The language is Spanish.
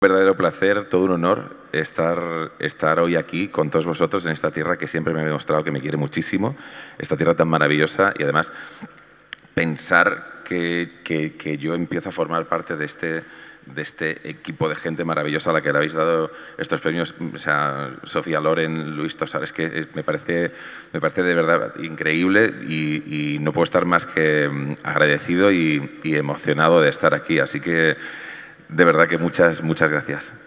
Verdadero placer, todo un honor estar hoy aquí con todos vosotros en esta tierra que siempre me ha demostrado que me quiere muchísimo, esta tierra tan maravillosa y además pensar que yo empiezo a formar parte de este equipo de gente maravillosa a la que le habéis dado estos premios, o sea, Sofía Loren, Luis Tosar, es que me parece de verdad increíble y no puedo estar más que agradecido y emocionado de estar aquí, así que de verdad que muchas gracias.